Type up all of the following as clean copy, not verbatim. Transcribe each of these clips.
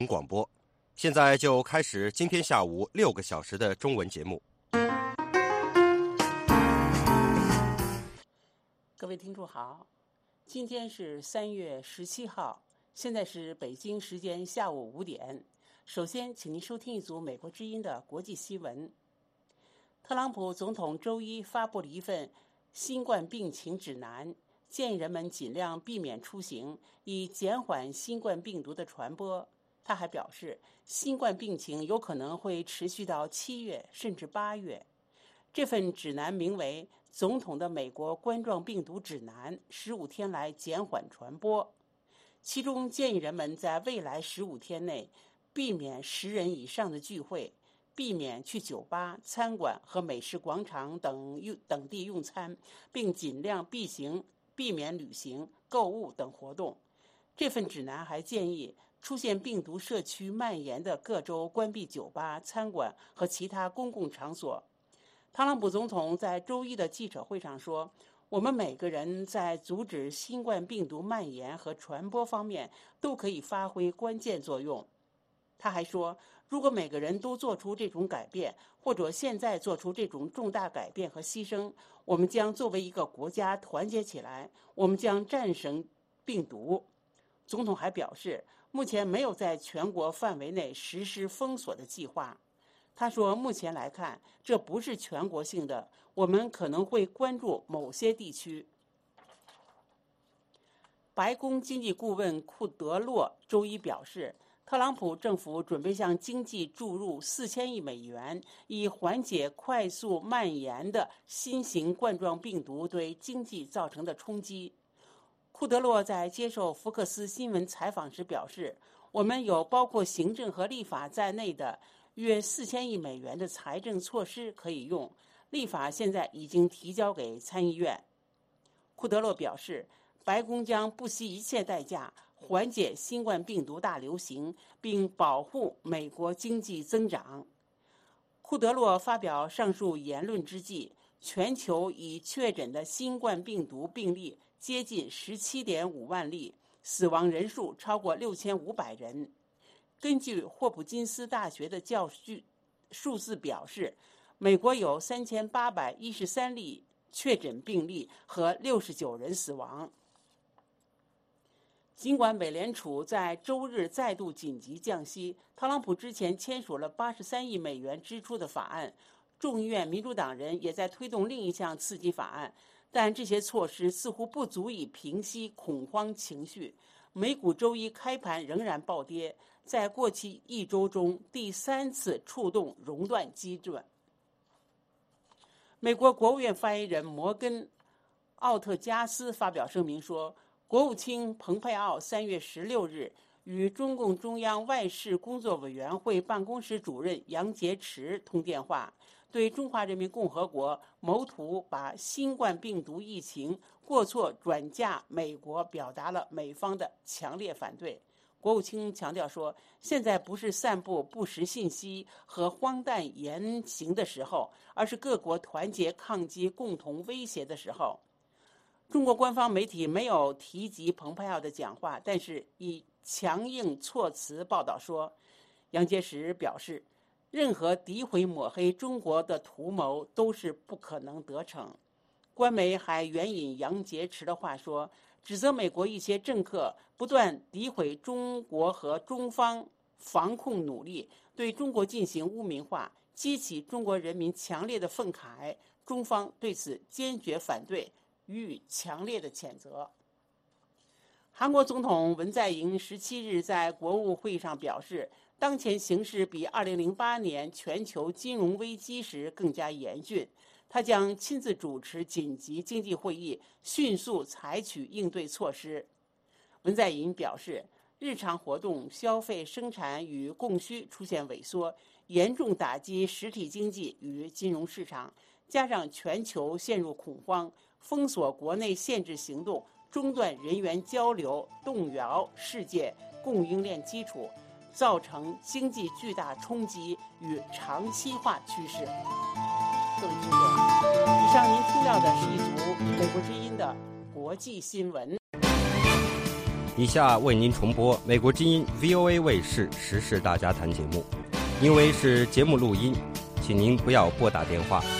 广播，现在就开始今天下午6个小时的中文节目。 各位听众好，今天是3月17号，现在是北京时间下午5点。首先，请您收听一组美国之音的国际新闻。特朗普总统周一发布了一份新冠病情指南，建议人们尽量避免出行，以减缓新冠病毒的传播。他还表示，新冠病情有可能会持续到7月甚至8月。这份指南名为《总统的美国冠状病毒指南：15天来减缓传播》，其中建议人们在未来15天内避免10人以上的聚会，避免去酒吧、餐馆和美食广场等地用餐，并尽量避免旅行、购物等活动。这份指南还建议出现病毒社区蔓延的各州关闭酒吧、餐馆和其他公共场所。特朗普总统在周一的记者会上说，我们每个人在阻止新冠病毒蔓延和传播方面都可以发挥关键作用。他还说，如果每个人都做出这种改变，或者现在做出这种重大改变和牺牲，我们将作为一个国家团结起来，我们将战胜病毒。总统还表示，目前没有在全国范围内实施封锁的计划。他说，目前来看，这不是全国性的，我们可能会关注某些地区。白宫经济顾问库德洛周一表示，特朗普政府准备向经济注入4000亿美元，以缓解快速蔓延的新型冠状病毒对经济造成的冲击。库德洛在接受福克斯新闻采访时表示，我们有包括行政和立法在内的约4000亿美元的财政措施可以用，立法现在已经提交给参议院。库德洛表示，白宫将不惜一切代价缓解新冠病毒大流行，并保护美国经济增长。库德洛发表上述言论之际，全球已确诊的新冠病毒病例接近17.5万例，死亡人数超过6500人。根据霍普金斯大学的数字表示，美国有3813例确诊病例和69人死亡。尽管美联储在周日再度紧急降息，特朗普之前签署了83亿美元支出的法案，众议院民主党人也在推动另一项刺激法案，但这些措施似乎不足以平息恐慌情绪。美股周一开盘仍然暴跌，在过去一周中第3次触动熔断机制。美国国务院发言人摩根·奥特加斯发表声明说，国务卿蓬佩奥3月16日与中共中央外事工作委员会办公室主任杨洁篪通电话，对中华人民共和国谋图把新冠病毒疫情过错转嫁美国表达了美方的强烈反对。国务卿强调说，现在不是散布不实信息和荒诞言行的时候，而是各国团结抗击共同威胁的时候。中国官方媒体没有提及蓬佩奥的讲话，但是以强硬措辞报道说，杨洁篪表示，任何诋毁抹黑中国的图谋都是不可能得逞。官媒还援引杨洁篪的话说，指责美国一些政客不断诋毁中国和中方防控努力，对中国进行污名化，激起中国人民强烈的愤慨，中方对此坚决反对，予以强烈的谴责。韩国总统文在寅17日在国务会议上表示，当前形势比2008年全球金融危机时更加严峻，他将亲自主持紧急经济会议，迅速采取应对措施。文在寅表示，日常活动、消费、生产与供需出现萎缩，严重打击实体经济与金融市场，加上全球陷入恐慌，封锁国内限制行动，中断人员交流，动摇世界供应链基础，造成经济巨大冲击与长期化趋势。各位听众，以上您听到的是一组美国之音的国际新闻。 以下为您重播美国之音 VOA 卫视时事大家谈节目，因为是节目录音，请您不要拨打电话。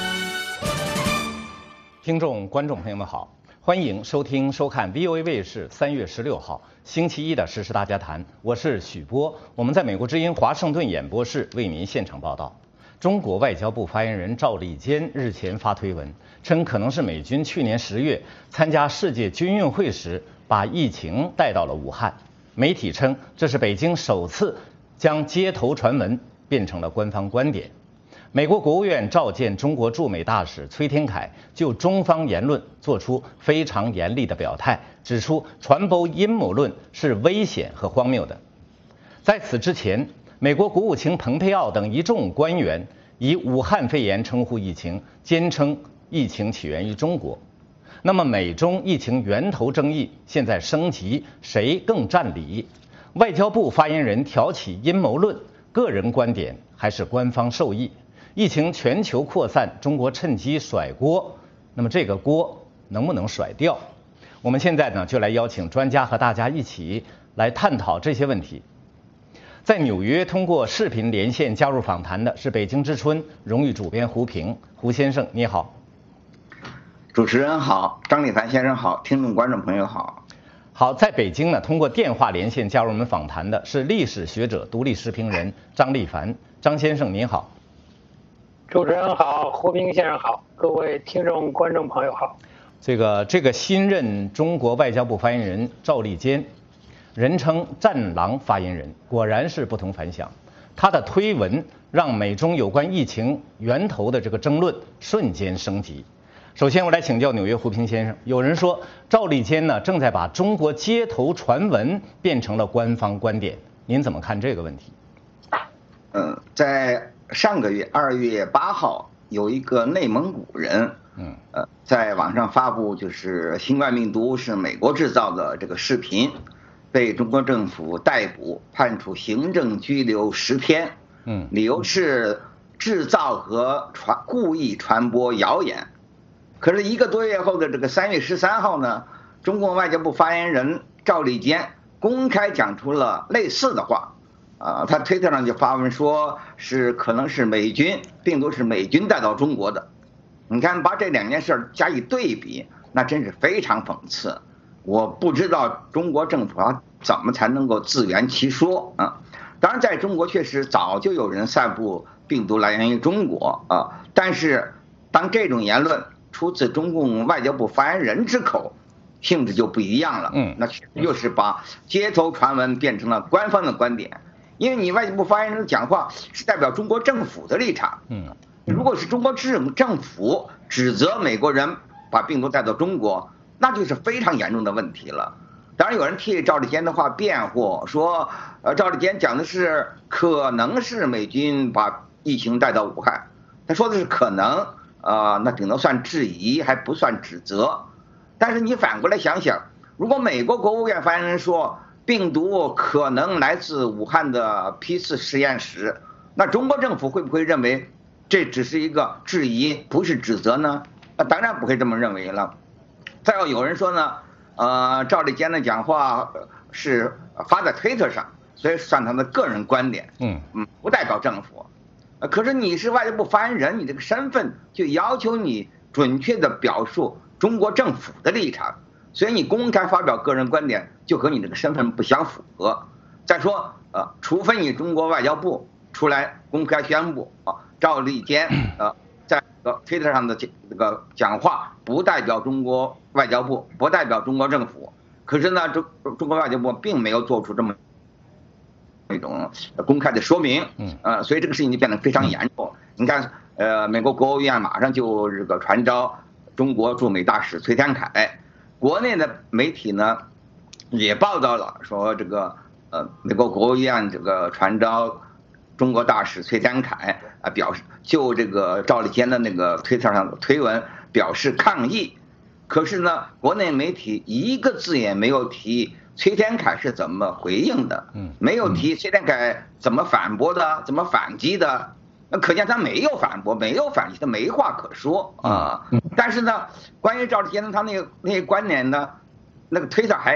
听众、观众朋友们好，欢迎收听、收看 VOA 卫视3月16号星期一的时事大家谈，我是许波，我们在美国之音华盛顿演播室为您现场报道。中国外交部发言人赵立坚日前发推文，称可能是美军去年10月参加世界军运会时把疫情带到了武汉。媒体称这是北京首次将街头传闻变成了官方观点。美国国务院召见中国驻美大使崔天凯，就中方言论做出非常严厉的表态，指出传播阴谋论是危险和荒谬的。在此之前，美国国务卿蓬佩奥等一众官员以武汉肺炎称呼疫情，坚称疫情起源于中国。那么美中疫情源头争议现在升级，谁更占理？外交部发言人挑起阴谋论，个人观点还是官方授意？疫情全球扩散，中国趁机甩锅，那么这个锅能不能甩掉？我们现在呢就来邀请专家和大家一起来探讨这些问题。在纽约通过视频连线加入访谈的是北京之春荣誉主编胡平，胡先生你好。 主持人好，张立凡先生好，听众观众朋友好。 好，在北京呢通过电话连线加入我们访谈的是历史学者、独立时评人张立凡，张先生您好。 主持人好，胡平先生好，各位听众观众朋友好。 这个新任中国外交部发言人赵立坚，人称战狼发言人，果然是不同凡响。他的推文让美中有关疫情源头的这个争论瞬间升级。首先我来请教纽约胡平先生，有人说赵立坚呢正在把中国街头传闻变成了官方观点，您怎么看这个问题？ 在上个月2月8号，有一个内蒙古人，在网上发布就是新冠病毒是美国制造的这个视频，被中国政府逮捕，判处行政拘留10天。理由是制造和故意传播谣言。可是1个多月后的这个3月13号呢，中国外交部发言人赵立坚公开讲出了类似的话。他推特上就发文说可能是病毒是美军带到中国的。你看，把这2件事加以对比，那真是非常讽刺。我不知道中国政府怎么才能够自圆其说啊？当然，在中国确实早就有人散布病毒来源于中国啊，但是当这种言论出自中共外交部发言人之口，性质就不一样了。那确实就是把街头传闻变成了官方的观点。因为你外交部发言人讲话是代表中国政府的立场，如果是中国政府指责美国人把病毒带到中国，那就是非常严重的问题了。当然有人替赵立坚的话辩护，说赵立坚讲的是可能是美军把疫情带到武汉，他说的是可能，那顶多算质疑，还不算指责。但是你反过来想想，如果美国国务院发言人说病毒可能来自武汉的批次实验室，那中国政府会不会认为这只是一个质疑，不是指责呢？当然不会这么认为了。再有人说呢，赵立坚的讲话是发在推特上，所以算他的个人观点，不代表政府。可是你是外交部发言人，你这个身份就要求你准确地表述中国政府的立场。所以你公开发表个人观点，就和你这个身份不相符合。再说，除非你中国外交部出来公开宣布，赵立坚在推特上的这个讲话不代表中国外交部，不代表中国政府。可是呢，中国外交部并没有做出这么一种公开的说明，所以这个事情就变得非常严重。你看，美国国务院马上就这个传召中国驻美大使崔天凯。国内的媒体呢，也报道了说这个美国国务院这个传召中国大使崔天凯表示就这个赵立坚的那个推特上的推文表示抗议。可是呢，国内媒体一个字也没有提崔天凯是怎么回应的，没有提崔天凯怎么反驳的，怎么反击的。那可见他没有反驳，没有反击，他没话可说啊。但是呢，关于赵立坚他那个观点呢，那个推特还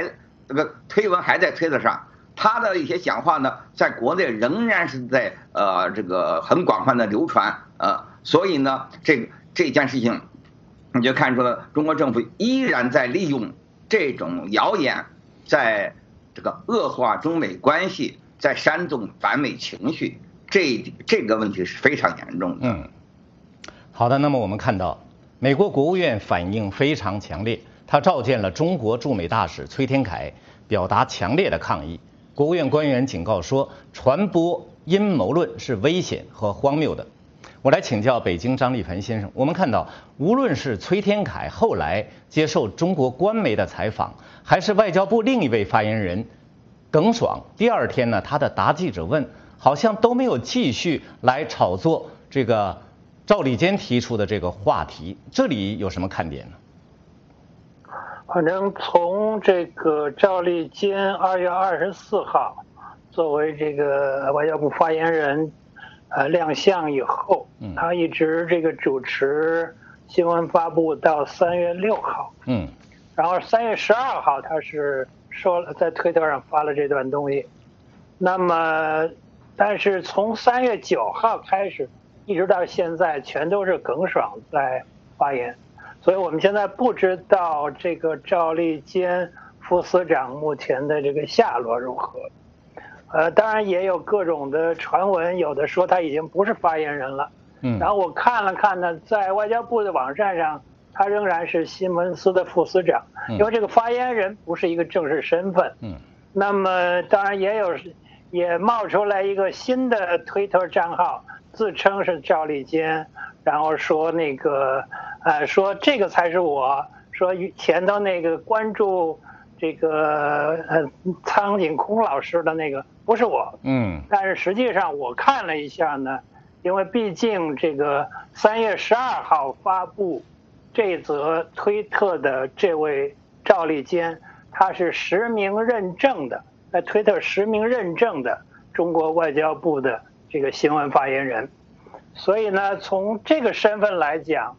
这个推文还在推特上，他的一些讲话呢，在国内仍然是在这个很广泛的流传所以呢，这件事情，你就看出了中国政府依然在利用这种谣言，在这个恶化中美关系，在煽动反美情绪，这个问题是非常严重的。 好的，那么我们看到，美国国务院反应非常强烈，他召见了中国驻美大使崔天凯，表达强烈的抗议。国务院官员警告说，传播阴谋论是危险和荒谬的。我来请教北京张立凡先生，我们看到，无论是崔天凯后来接受中国官媒的采访，还是外交部另一位发言人耿爽，第二天呢，他的答记者问，好像都没有继续来炒作这个赵立坚提出的这个话题，这里有什么看点呢？ 反正从这个赵立坚2月24号作为这个外交部发言人亮相以后，他一直这个主持新闻发布到3月6号，然后3月12号他是说了在推特上发了这段东西，那么但是从3月9号开始一直到现在全都是耿爽在发言，所以我们现在不知道这个赵立坚副司长目前的这个下落如何。当然也有各种的传闻，有的说他已经不是发言人了。然后我看了看呢，在外交部的网站上，他仍然是新闻司的副司长，因为这个发言人不是一个正式身份。那么当然也冒出来一个新的推特账号，自称是赵立坚，然后说那个说这个才是我，说前头那个关注这个苍井空老师的那个不是我，但是实际上我看了一下呢，因为毕竟这个3月12号发布这则推特的这位赵立坚，他是实名认证的，在推特实名认证的中国外交部的这个新闻发言人，所以呢，从这个身份来讲，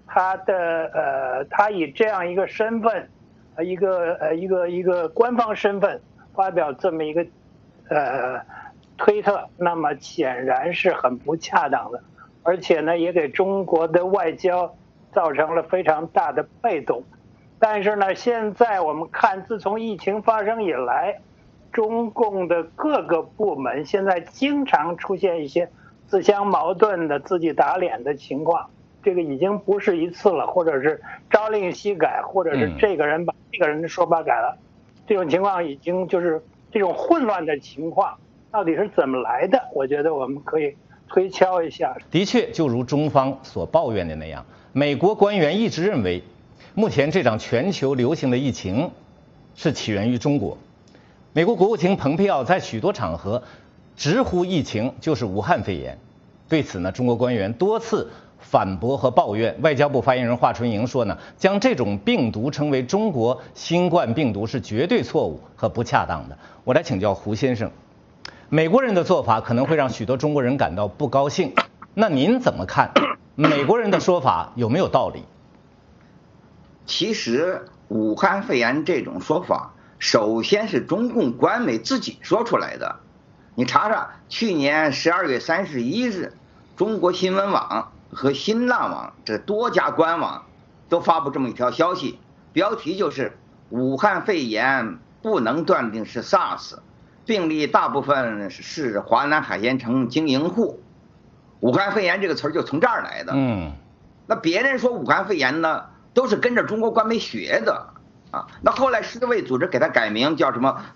他以这样一个身份。一个官方身份发表这么一个推特，那么显然是很不恰当的，而且呢也给中国的外交造成了非常大的被动。但是呢，现在我们看，自从疫情发生以来，中共的各个部门现在经常出现一些自相矛盾的、自己打脸的情况。这个已经不是一次了，或者是朝令夕改，或者是这个人把这个人的说法改了，这种情况已经就是这种混乱的情况到底是怎么来的？我觉得我们可以推敲一下。 的确，就如中方所抱怨的那样，美国官员一直认为，目前这场全球流行的疫情是起源于中国。美国国务卿蓬佩奥在许多场合直呼疫情就是武汉肺炎。对此呢，中国官员多次反驳和抱怨。外交部发言人华春莹说呢，将这种病毒称为中国新冠病毒是绝对错误和不恰当的。我来请教胡先生，美国人的做法可能会让许多中国人感到不高兴，那您怎么看？美国人的说法有没有道理？ 其实武汉肺炎这种说法，首先是中共官媒自己说出来的。你查查，去年12月31日，中国新闻网和新浪网这多家官网都发布这么一条消息，标题就是武汉肺炎不能断定是 SARS， 病例大部分是华南海鲜城经营户。武汉肺炎这个词儿就从这儿来的。那别人说武汉肺炎呢，都是跟着中国官媒学的啊。那后来世卫组织给它改名叫什么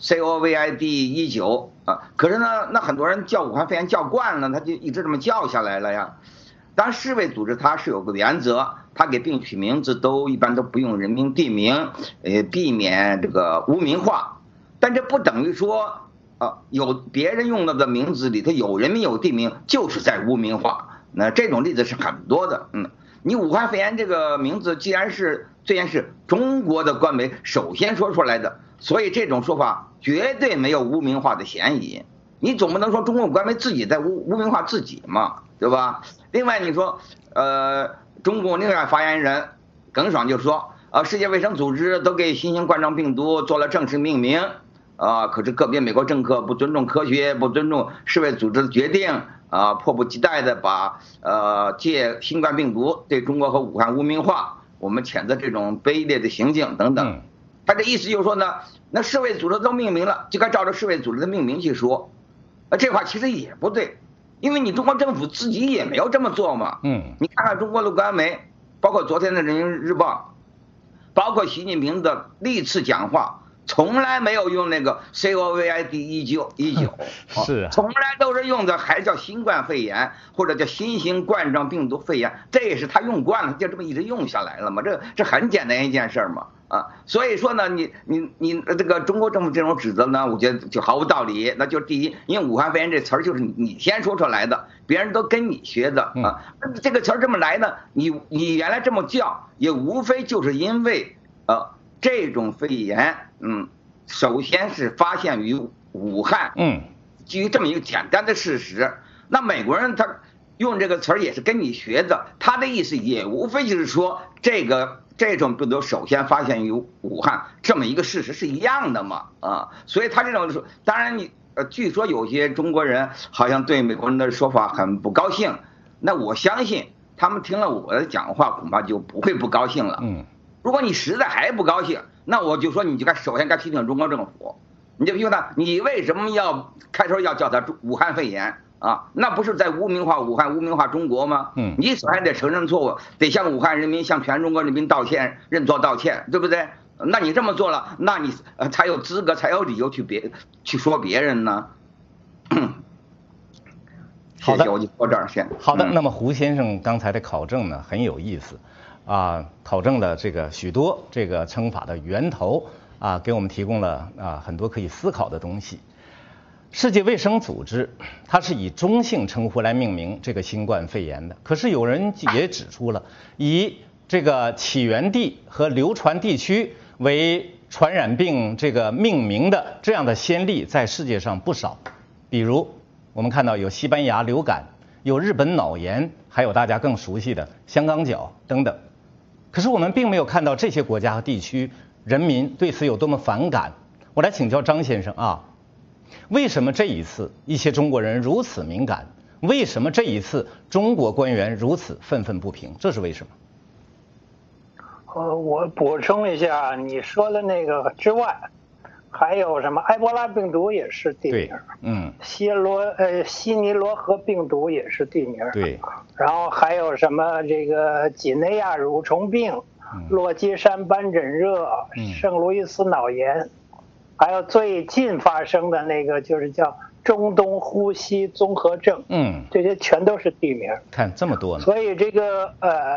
COVID-19 啊，可是呢，那很多人叫武汉肺炎叫惯了，他就一直这么叫下来了呀。当然世卫组织它是有个原则，它给病取名字一般都不用人名地名，避免这个污名化。但这不等于说有别人用的名字里头有人名有地名就是在污名化。那这种例子是很多的。你武汉肺炎这个名字既然是中国的官媒首先说出来的，所以这种说法绝对没有污名化的嫌疑。你总不能说中国官媒自己在污名化自己嘛，对吧？另外你说中共另外发言人耿爽就说世界卫生组织都给新型冠状病毒做了正式命名，可是个别美国政客不尊重科学，不尊重世卫组织的决定，迫不及待的把借新冠病毒对中国和武汉污名化，我们谴责这种卑劣的行径等等。他的意思就是说呢，那世卫组织都命名了，就该照着世卫组织的命名去说，这话其实也不对，因为你中国政府自己也没有这么做嘛。你看看中国的官媒，包括昨天的人民日报，包括习近平的历次讲话，从来没有用那个 COVID-19， 是， 从来都是用的还叫新冠肺炎或者叫新型冠状病毒肺炎，这也是他用惯了，就这么一直用下来了嘛，这很简单一件事嘛。所以说呢，你这个中国政府这种指责呢，我觉得就毫无道理。那就第一，因为武汉肺炎这词儿就是你先说出来的，别人都跟你学的啊。这个词儿这么来呢，你原来这么叫，也无非就是因为这种肺炎，首先是发现于武汉，基于这么一个简单的事实。那美国人他用这个词儿也是跟你学的，他的意思也无非就是说这种病毒首先发现于武汉这么一个事实是一样的嘛，所以他这种说，当然据说有些中国人好像对美国人的说法很不高兴，那我相信他们听了我的讲话恐怕就不会不高兴了。如果你实在还不高兴，那我就说你就首先该批评中国政府，你就批评他，你为什么要开头要叫他武汉肺炎？那不是在污名化武汉、污名化中国吗？你首先得承认错误，得向武汉人民、向全中国人民道歉、认错道歉，对不对？那你这么做了，那你才有资格、才有理由去说别人呢。 好的， 我就说这儿先。 好的，那么胡先生刚才的考证呢很有意思，考证了这个许多这个称法的源头，给我们提供了很多可以思考的东西。世界卫生组织它是以中性称呼来命名这个新冠肺炎的，可是有人也指出了，以这个起源地和流传地区为传染病这个命名的这样的先例在世界上不少，比如我们看到有西班牙流感，有日本脑炎，还有大家更熟悉的香港脚等等。可是我们并没有看到这些国家和地区人民对此有多么反感。我来请教张先生为什么这一次一些中国人如此敏感？为什么这一次中国官员如此愤愤不平？这是为什么？ 我补充一下，你说的那个之外，还有什么埃博拉病毒也是地名，西尼罗河病毒也是地名， 对， 然后还有什么这个几内亚蠕虫病、落基山斑疹热、圣路易斯脑炎，还有最近发生的那个就是叫中东呼吸综合症，这些全都是地名。 看这么多呢， 所以这个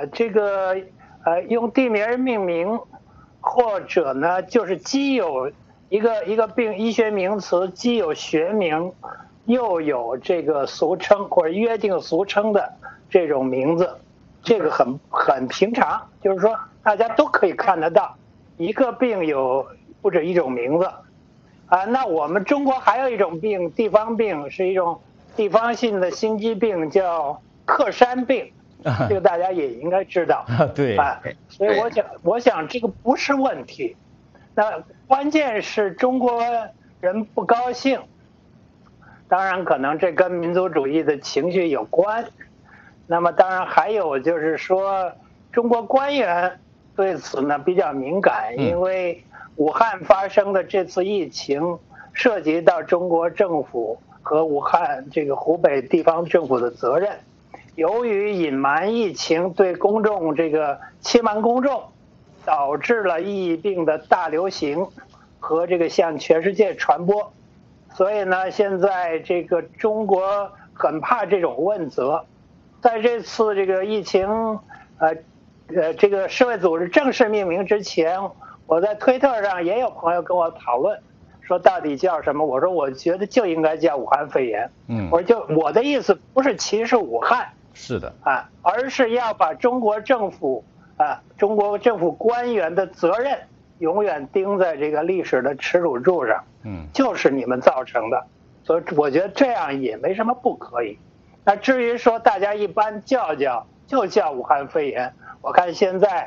用地名命名，或者呢就是既有一个病医学名词，既有学名，又有这个俗称或者约定俗称的这种名字，这个很平常，就是说大家都可以看得到，一个病有不止一种名字。那我们中国还有一种病，地方病，是一种地方性的心肌病，叫克山病，这个大家也应该知道。 对， 所以我想这个不是问题，那关键是中国人不高兴，当然可能这跟民族主义的情绪有关。那么当然还有就是说，中国官员对此呢比较敏感，因为武汉发生的这次疫情涉及到中国政府和武汉这个湖北地方政府的责任。由于隐瞒疫情，对公众这个欺瞒公众，导致了疫病的大流行和这个向全世界传播。所以呢，现在这个中国很怕这种问责。在这次这个疫情这个世卫组织正式命名之前，我在推特上也有朋友跟我讨论，说到底叫什么？我说我觉得就应该叫武汉肺炎。我说我的意思不是歧视武汉， 是的而是要把中国政府官员的责任永远钉在这个历史的耻辱柱上。就是你们造成的，所以我觉得这样也没什么不可以。那至于说大家一般就叫武汉肺炎，我看现在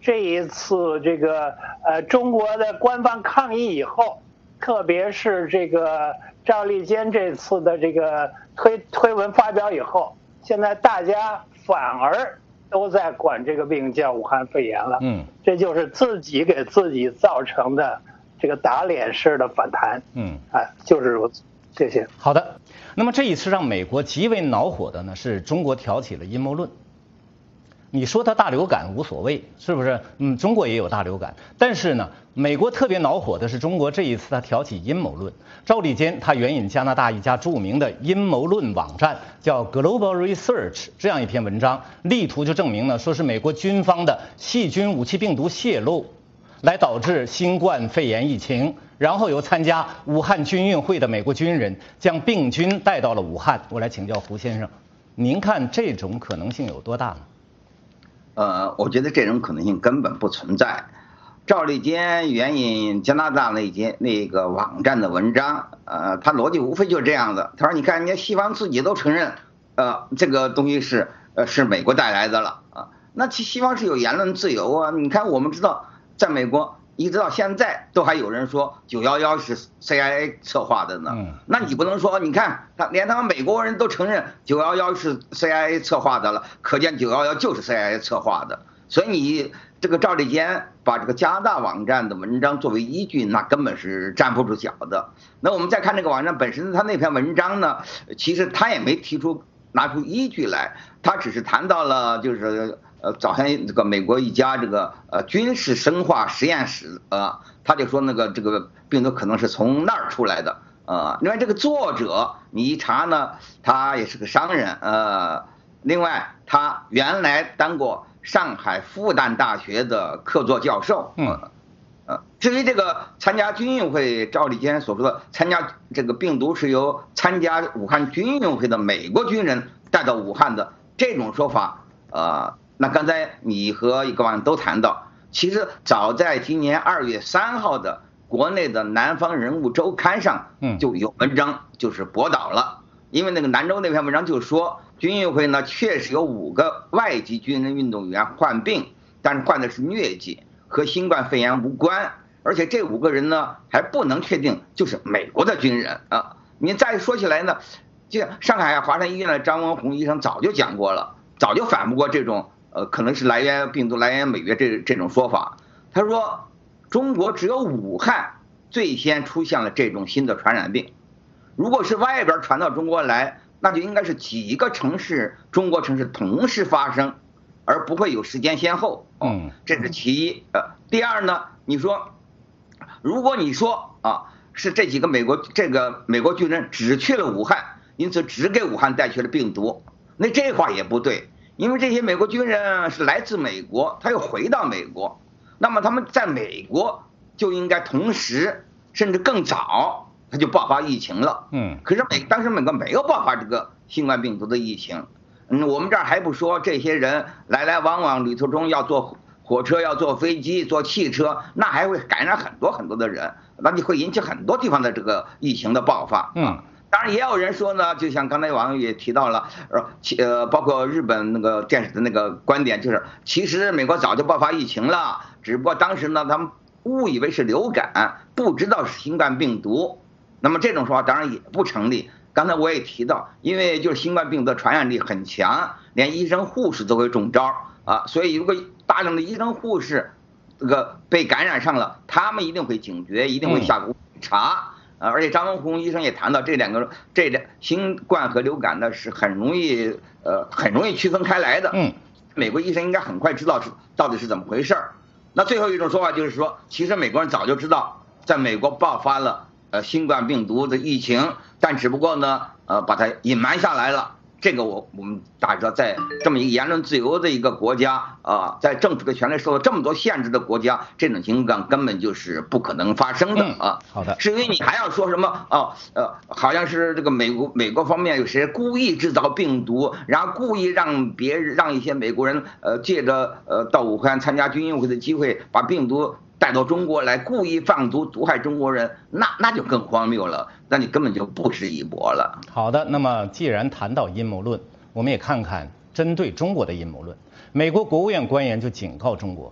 这一次这个中国的官方抗议以后，特别是这个赵立坚这次的这个推文发表以后，现在大家反而都在管这个病叫武汉肺炎了。这就是自己给自己造成的这个打脸式的反弹。就是如此。谢谢。 好的，那么这一次让美国极为恼火的呢，是中国挑起了阴谋论。你说它大流感无所谓，是不是？中国也有大流感，但是呢，美国特别恼火的是中国这一次它挑起阴谋论。赵立坚他援引加拿大一家著名的阴谋论网站叫 Global Research 这样一篇文章，力图就证明呢，说是美国军方的细菌武器病毒泄露，来导致新冠肺炎疫情。然后由参加武汉军运会的美国军人将病菌带到了武汉。我来请教胡先生，您看这种可能性有多大呢？ 我觉得这种可能性根本不存在。赵立坚援引加拿大那个网站的文章，他逻辑无非就是这样的。他说：“你看，人家西方自己都承认，这个东西是美国带来的了啊。那西方是有言论自由啊。你看，我们知道，在美国。”一直到现在都还有人说911是 CIA 策划的呢。那你不能说，你看连他们美国人都承认911是 CIA 策划的了，可见911就是 CIA 策划的。所以你这个赵立坚把这个加拿大网站的文章作为依据，那根本是站不住脚的。那我们再看这个网站本身，他那篇文章呢，其实他也没拿出依据来，他只是谈到了就是早前这个美国一家这个军事生化实验室他就说这个病毒可能是从那儿出来的另外这个作者你一查呢，他也是个商人另外他原来当过上海复旦大学的客座教授至于这个参加军运会，赵立坚所说的参加这个病毒是由参加武汉军运会的美国军人带到武汉的这种说法那刚才你和一个网友都谈到，其实早在今年2月3号的国内的南方人物周刊上就有文章就是驳倒了，因为那个南州那篇文章就说军运会呢确实有5个外籍军人运动员患病，但是患的是疟疾，和新冠肺炎无关，而且这5个人呢还不能确定就是美国的军人你再说起来呢，这上海华山医院的张文宏医生早就讲过了，早就反驳过这种可能是病毒来源美国这种说法。他说中国只有武汉最先出现了这种新的传染病，如果是外边传到中国来，那就应该是几个中国城市同时发生，而不会有时间先后这是其一第二呢，你说如果你说是这几个美国军人只去了武汉，因此只给武汉带去了病毒，那这话也不对，因为这些美国军人是来自美国，他又回到美国，那么他们在美国就应该同时甚至更早他就爆发疫情了可是当时美国没有爆发这个新冠病毒的疫情我们这儿还不说这些人来来往往旅途中要坐火车要坐飞机坐汽车，那还会感染很多很多的人，那就会引起很多地方的这个疫情的爆发当然也有人说呢，就像刚才网友也提到了包括日本那个电视的那个观点，就是其实美国早就爆发疫情了，只不过当时呢他们误以为是流感，不知道是新冠病毒，那么这种说法当然也不成立。刚才我也提到，因为就是新冠病毒的传染力很强，连医生护士都会中招所以如果大量的医生护士这个被感染上了，他们一定会警觉，一定会下功夫查而且张文宏医生也谈到这两新冠和流感呢是很容易区分开来的美国医生应该很快知道到底是怎么回事那最后一种说法就是说，其实美国人早就知道在美国爆发了新冠病毒的疫情，但只不过呢把它隐瞒下来了。这个我们大家知道，在这么一个言论自由的一个国家在政府的权利受到这么多限制的国家，这种情况根本就是不可能发生的好的。 至于你还要说什么好像是这个美国方面有谁故意制造病毒，然后故意让一些美国人借着到武汉参加军运会的机会，把病毒带到中国来，故意放毒毒害中国人，那就更荒谬了，那你根本就不值一驳了。 好的，那么既然谈到阴谋论，我们也看看针对中国的阴谋论。美国国务院官员就警告中国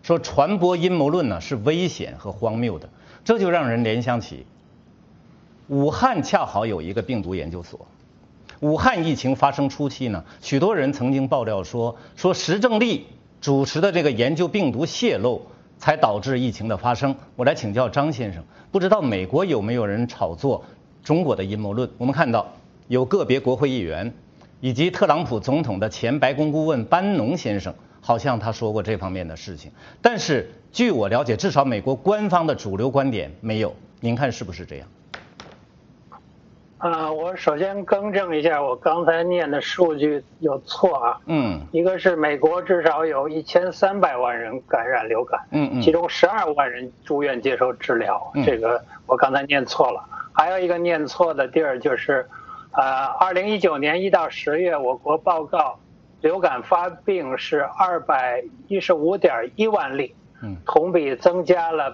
说传播阴谋论呢是危险和荒谬的，这就让人联想起武汉恰好有一个病毒研究所。武汉疫情发生初期呢，许多人曾经爆料说石正丽主持的这个研究病毒泄露，才导致疫情的发生。我来请教张先生，不知道美国有没有人炒作中国的阴谋论？我们看到有个别国会议员以及特朗普总统的前白宫顾问班农先生，好像他说过这方面的事情。但是据我了解，至少美国官方的主流观点没有。您看是不是这样？ 我首先更正一下，我刚才念的数据有错啊。一个是美国至少有1300万人感染流感，其中12万人住院接受治疗，这个我刚才念错了。还有一个念错的地儿就是， 2019年1到10月，我国报告流感发病是215.1万例，同比增加了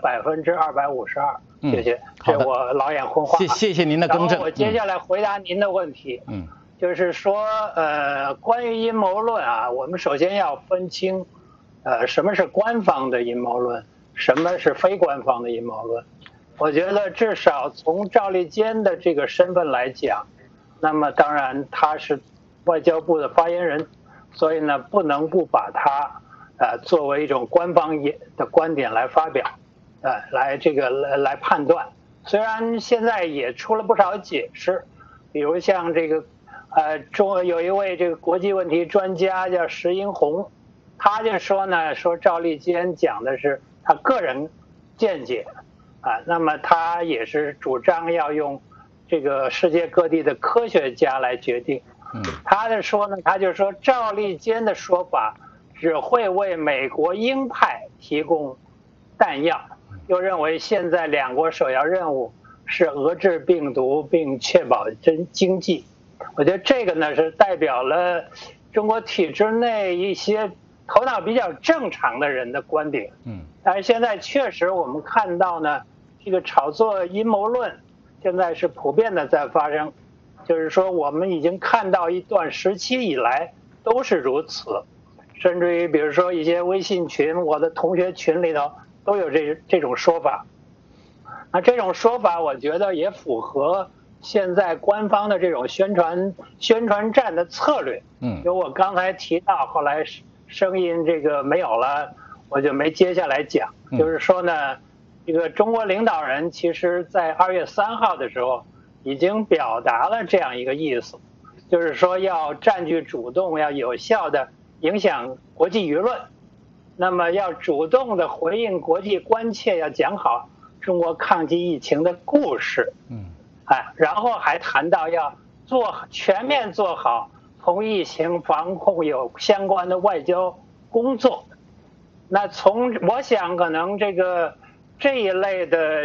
252%。谢谢，这我老眼昏花。 谢谢您的更正。 然后我接下来回答您的问题，就是说，关于阴谋论啊，我们首先要分清，什么是官方的阴谋论，什么是非官方的阴谋论。我觉得至少从赵立坚的这个身份来讲，那么当然他是外交部的发言人，所以呢不能不把他作为一种官方的观点来发表，来判断。虽然现在也出了不少解释，比如像这个有一位这个国际问题专家叫石英红，他就说呢，说赵立坚讲的是他个人见解那么他也是主张要用这个世界各地的科学家来决定。他就说呢，他就说赵立坚的说法只会为美国鹰派提供弹药，又认为现在两国首要任务是遏制病毒并确保经济。我觉得这个呢是代表了中国体制内一些头脑比较正常的人的观点。但是现在确实我们看到呢，这个炒作阴谋论现在是普遍的在发生，就是说我们已经看到一段时期以来都是如此，甚至于比如说一些微信群，我的同学群里头都有这种说法。那这种说法我觉得也符合现在官方的这种宣传战的策略。就我刚才提到，后来声音这个没有了，我就没接下来讲。就是说呢，这个中国领导人其实在2月3号的时候已经表达了这样一个意思，就是说要占据主动，要有效的影响国际舆论，那么要主动的回应国际关切，要讲好中国抗击疫情的故事。然后还谈到要全面做好同疫情防控有相关的外交工作。那我想可能这一类的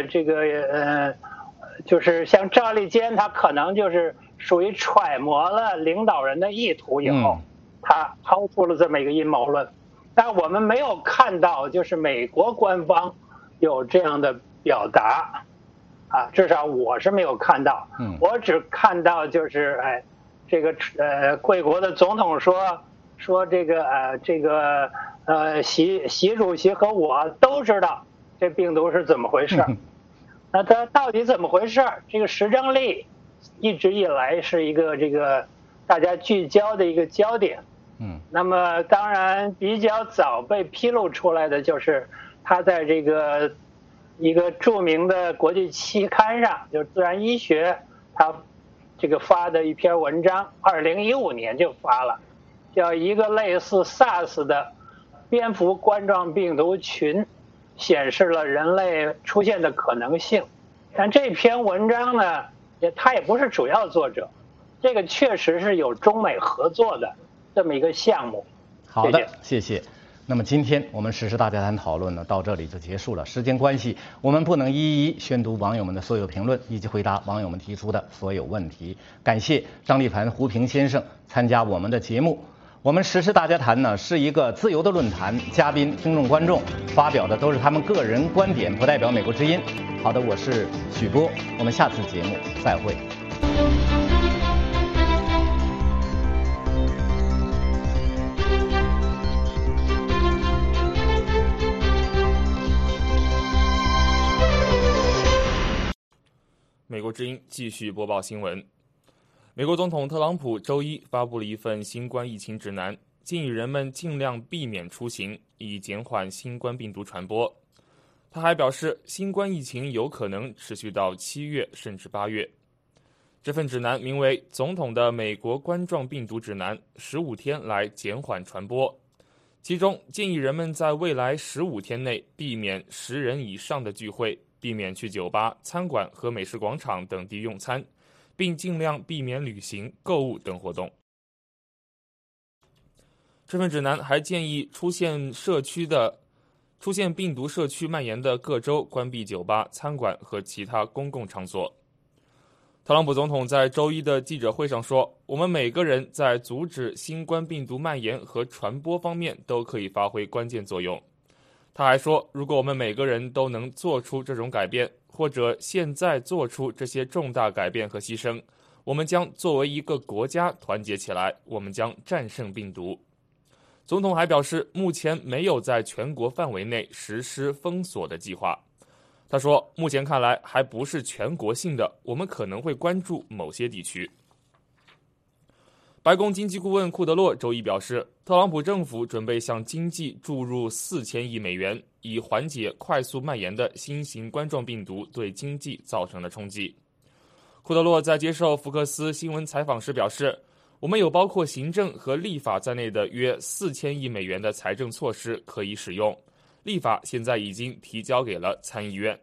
就是像赵立坚，他可能就是属于揣摩了领导人的意图以后，他抛出了这么一个阴谋论。但我们没有看到就是美国官方有这样的表达至少我是没有看到。我只看到就是贵国的总统说习主席和我都知道这病毒是怎么回事。那它到底怎么回事？这个石正丽一直以来是一个大家聚焦的一个焦点。那么当然比较早被披露出来的就是他在一个著名的国际期刊上，就是《自然医学》，他发的一篇文章，2015年就发了，叫一个类似 SARS 的蝙蝠冠状病毒群显示了人类出现的可能性。但这篇文章呢，他也不是主要作者，这个确实是有中美合作的这么一个项目。 好的，谢谢。那么今天我们时事大家谈讨论呢，到这里就结束了。时间关系，我们不能一一宣读网友们的所有评论以及回答网友们提出的所有问题。感谢张立凡、胡平先生参加我们的节目。我们时事大家谈呢是一个自由的论坛，嘉宾、听众、观众发表的都是他们个人观点，不代表美国之音。好的，我是许波，我们下次节目再会。 之音继续播报新闻。美国总统特朗普周一发布了一份新冠疫情指南，建议人们尽量避免出行，以减缓新冠病毒传播。他还表示，新冠疫情有可能持续到7月甚至8月。这份指南名为《总统的美国冠状病毒指南》，15天来减缓传播。其中建议人们在未来15天内避免10人以上的聚会，避免去酒吧、餐馆和美食广场等地用餐，并尽量避免旅行、购物等活动。这份指南还建议出现病毒社区蔓延的各州关闭酒吧、餐馆和其他公共场所。特朗普总统在周一的记者会上说，我们每个人在阻止新冠病毒蔓延和传播方面都可以发挥关键作用。他还说，如果我们每个人都能做出这种改变，或者现在做出这些重大改变和牺牲，我们将作为一个国家团结起来，我们将战胜病毒。总统还表示，目前没有在全国范围内实施封锁的计划。他说，目前看来还不是全国性的，我们可能会关注某些地区。白宫经济顾问库德洛周一表示，特朗普政府准备向经济注入4000亿美元，以缓解快速蔓延的新型冠状病毒对经济造成的冲击。库德洛在接受福克斯新闻采访时表示，我们有包括行政和立法在内的约4000亿美元的财政措施可以使用，立法现在已经提交给了参议院。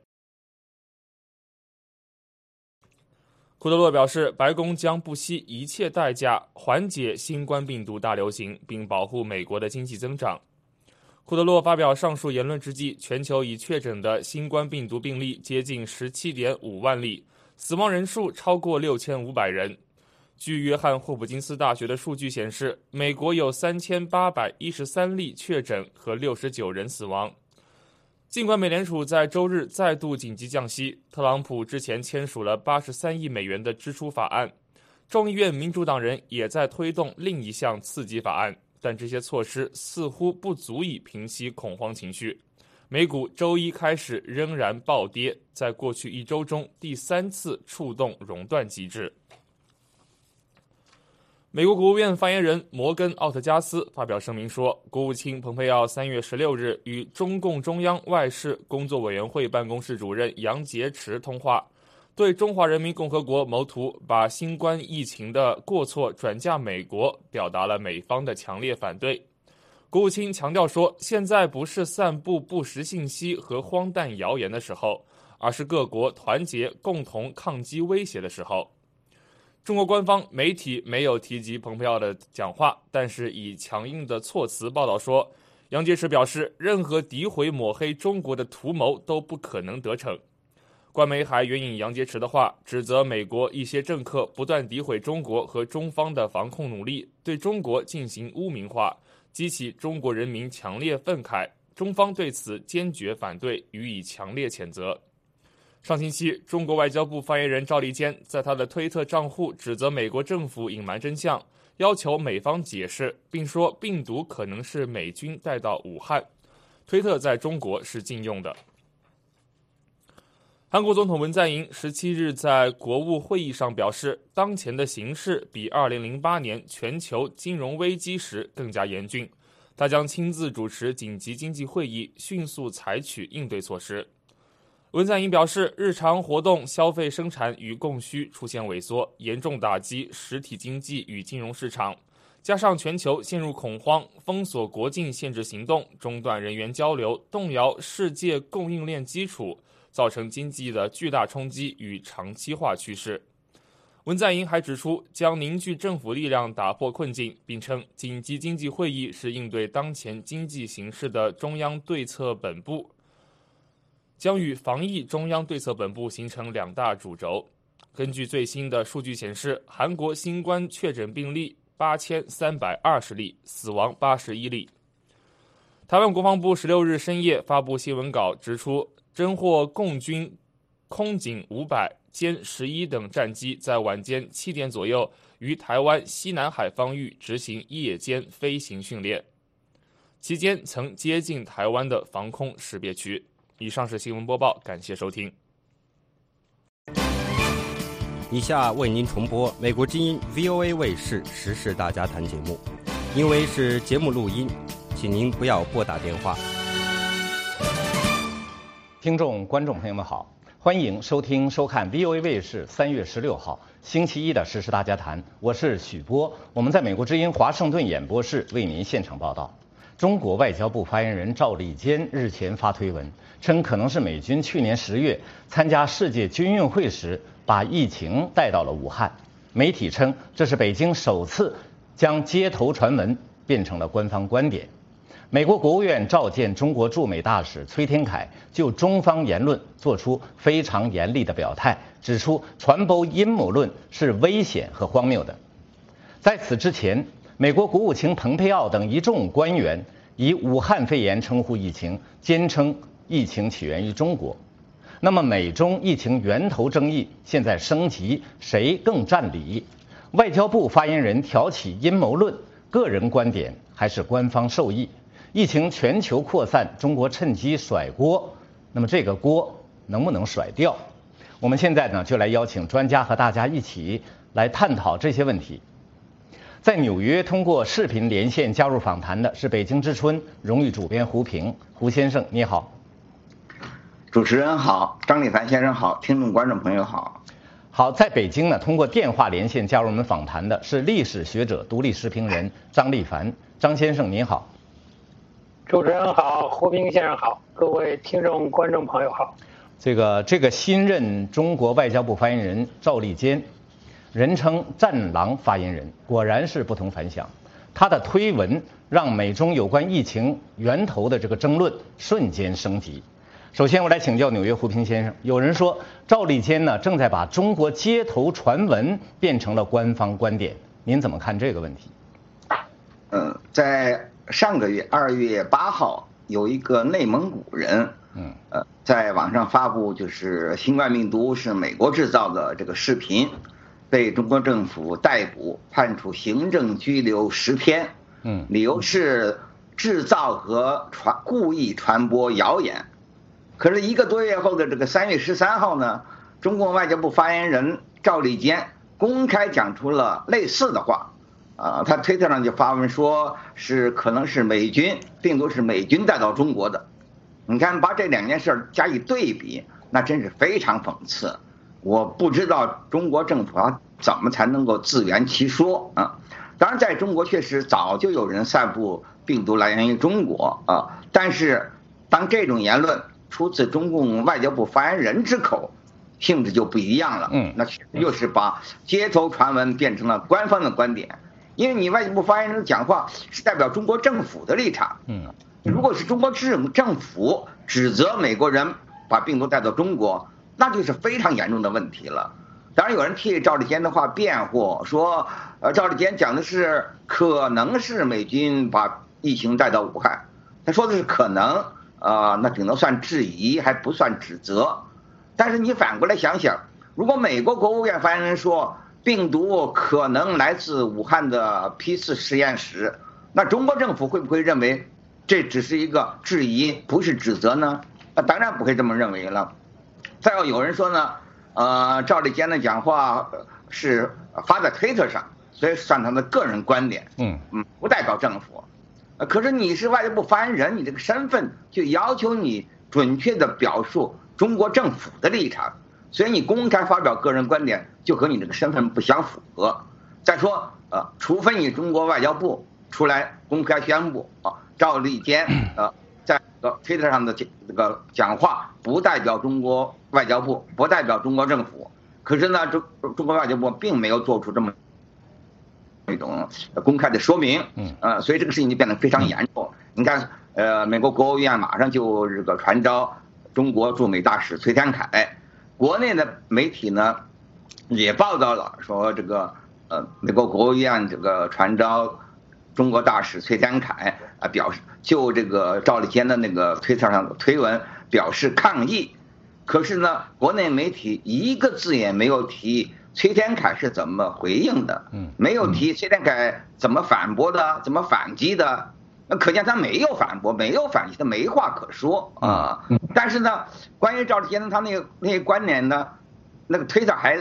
库德洛表示，白宫将不惜一切代价缓解新冠病毒大流行，并保护美国的经济增长。库德洛发表上述言论之际，全球已确诊的新冠病毒病例接近17.5万例，死亡人数超过6500人。据约翰霍普金斯大学的数据显示，美国有3813例确诊和69人死亡。尽管美联储在周日再度紧急降息，特朗普之前签署了83亿美元的支出法案，众议院民主党人也在推动另一项刺激法案，但这些措施似乎不足以平息恐慌情绪。美股周一开始仍然暴跌，在过去1周中第3次触动熔断机制。美国国务院发言人摩根·奥特加斯发表声明说，国务卿蓬佩奥3月16日与中共中央外事工作委员会办公室主任杨洁篪通话，对中华人民共和国谋图把新冠疫情的过错转嫁美国表达了美方的强烈反对。国务卿强调说，现在不是散布不实信息和荒诞谣言的时候，而是各国团结共同抗击威胁的时候。中国官方媒体没有提及蓬佩奥的讲话，但是以强硬的措辞报道说，杨洁篪表示，任何诋毁抹黑中国的图谋都不可能得逞。官媒还援引杨洁篪的话，指责美国一些政客不断诋毁中国和中方的防控努力，对中国进行污名化，激起中国人民强烈愤慨，中方对此坚决反对，予以强烈谴责。上星期，中国外交部发言人赵立坚在他的推特账户指责美国政府隐瞒真相，要求美方解释，并说病毒可能是美军带到武汉。推特在中国是禁用的。韩国总统文在寅17日在国务会议上表示，当前的形势比2008年全球金融危机时更加严峻，他将亲自主持紧急经济会议，迅速采取应对措施。文在寅表示，日常活动、消费生产与供需出现萎缩，严重打击实体经济与金融市场，加上全球陷入恐慌，封锁国境限制行动，中断人员交流，动摇世界供应链基础，造成经济的巨大冲击与长期化趋势。文在寅还指出，将凝聚政府力量打破困境，并称紧急经济会议是应对当前经济形势的中央对策本部，将与防疫中央对策本部形成2大主轴。根据最新的数据显示，韩国新冠确诊病例8320例，死亡81例。台湾国防部16日深夜发布新闻稿，指出侦获共军空警500、歼11等战机在晚间7点左右于台湾西南海方域执行夜间飞行训练，期间曾接近台湾的防空识别区。以上是新闻播报，感谢收听。 以下为您重播美国之音 VOA 卫视时事大家谈节目，因为是节目录音，请您不要拨打电话。 听众、观众朋友们好，欢迎收听、收看 VOA 卫视3月16号星期一的时事大家谈，我是许波，我们在美国之音华盛顿演播室为您现场报道。中国外交部发言人赵立坚日前发推文，称可能是美军去年10月参加世界军运会时把疫情带到了武汉。媒体称这是北京首次将街头传闻变成了官方观点。美国国务院召见中国驻美大使崔天凯，就中方言论作出非常严厉的表态，指出传播阴谋论是危险和荒谬的。在此之前，美国国务卿蓬佩奥等一众官员以武汉肺炎称呼疫情，坚称疫情起源于中国。那么美中疫情源头争议现在升级，谁更占理？外交部发言人挑起阴谋论，个人观点还是官方授意？疫情全球扩散，中国趁机甩锅，那么这个锅能不能甩掉？我们现在呢就来邀请专家和大家一起来探讨这些问题。在纽约通过视频连线加入访谈的是北京之春荣誉主编胡平，胡先生你好。 主持人好，张立凡先生好，听众观众朋友好。 好，在北京呢通过电话连线加入我们访谈的是历史学者、独立时评人张立凡，张先生您好。 主持人好，胡平先生好，各位听众观众朋友好。 这个新任中国外交部发言人赵立坚，人称战狼发言人，果然是不同凡响。他的推文让美中有关疫情源头的这个争论瞬间升级。首先我来请教纽约胡平先生，有人说赵立坚呢正在把中国街头传闻变成了官方观点，您怎么看这个问题？ 在上个月2月8号，有一个内蒙古人，在网上发布就是新冠病毒是美国制造的这个视频，被中国政府逮捕，判处行政拘留10天。理由是制造和故意传播谣言。可是1个多月后的这个3月13号呢，中国外交部发言人赵立坚公开讲出了类似的话。他推特上就发文说可能是病毒是美军带到中国的。你看，把这2件事加以对比，那真是非常讽刺。我不知道中国政府怎么才能够自圆其说啊？当然，在中国确实早就有人散布病毒来源于中国啊，但是当这种言论出自中共外交部发言人之口，性质就不一样了。那又是把街头传闻变成了官方的观点。因为你外交部发言人讲话是代表中国政府的立场，如果是中国政府指责美国人把病毒带到中国，那就是非常严重的问题了。当然有人替赵立坚的话辩护，说赵立坚讲的是可能是美军把疫情带到武汉，他说的是可能，那只能算质疑，还不算指责。但是你反过来想想，如果美国国务院发言人说病毒可能来自武汉的P4实验室，那中国政府会不会认为这只是一个质疑，不是指责呢？当然不会这么认为了。再有人说呢，赵立坚的讲话是发在推特上，所以算他的个人观点，不代表政府。可是你是外交部发言人，你这个身份就要求你准确地表述中国政府的立场。所以你公开发表个人观点，就和你这个身份不相符合。再说，除非你中国外交部出来公开宣布，赵立坚在推特上的这个讲话不代表中国外交部，不代表中国政府。可是呢，中国外交部并没有做出这么一种公开的说明，所以这个事情就变得非常严重。你看，美国国务院马上就这个传召中国驻美大使崔天凯。国内的媒体呢，也报道了说这个美国国务院这个传召中国大使崔天凯表示就这个赵立坚的那个推特上的推文表示抗议。可是呢，国内媒体一个字也没有提崔天凯是怎么回应的，没有提崔天凯怎么反驳的，怎么反击的。那可见他没有反驳，没有反击，他没话可说啊。但是呢，关于赵立坚他那个观点呢，那个推特还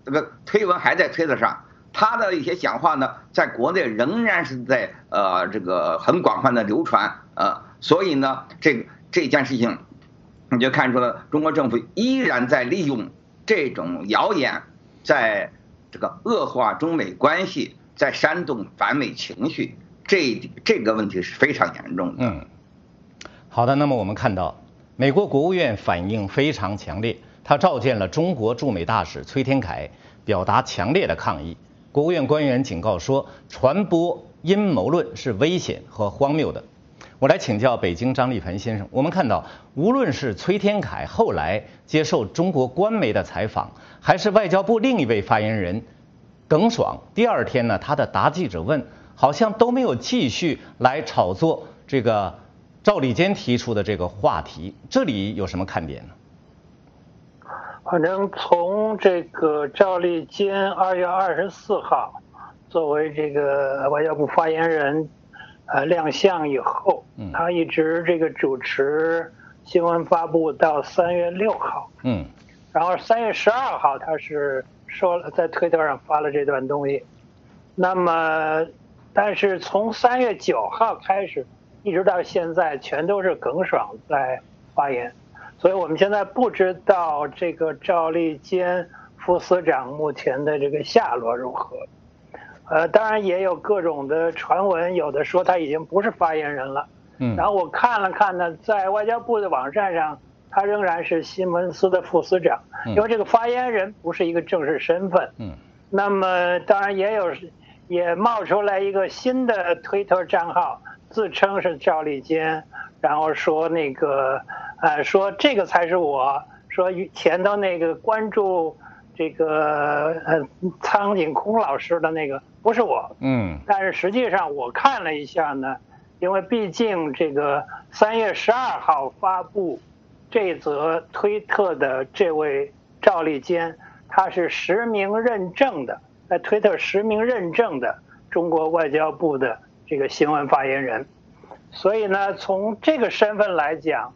这个推文还在推特上，他的一些讲话呢，在国内仍然是在这个很广泛的流传所以呢，这件事情，你就看出了中国政府依然在利用这种谣言，在这个恶化中美关系，在煽动反美情绪，这个问题是非常严重的。 好的，那么我们看到，美国国务院反应非常强烈，他召见了中国驻美大使崔天凯，表达强烈的抗议。国务院官员警告说，传播阴谋论是危险和荒谬的。我来请教北京张立凡先生，我们看到，无论是崔天凯后来接受中国官媒的采访，还是外交部另一位发言人耿爽，第二天呢，他的答记者问，好像都没有继续来炒作这个赵立坚提出的这个话题，这里有什么看点呢？ 反正从这个赵立坚2月24号作为这个外交部发言人亮相以后，他一直这个主持新闻发布到3月6号，然后3月12号他是说了在推特上发了这段东西，那么但是从3月9号开始一直到现在全都是耿爽在发言，所以我们现在不知道这个赵立坚副司长目前的这个下落如何。当然也有各种的传闻，有的说他已经不是发言人了。然后我看了看呢，在外交部的网站上，他仍然是新闻司的副司长，因为这个发言人不是一个正式身份。那么当然也冒出来一个新的推特账号，自称是赵立坚，然后说那个说这个才是我，说前头那个关注这个苍井空老师的那个不是我。但是实际上我看了一下呢，因为毕竟这个3月12号发布这则推特的这位赵立坚，他是实名认证的，在推特实名认证的中国外交部的这个新闻发言人，所以呢，从这个身份来讲，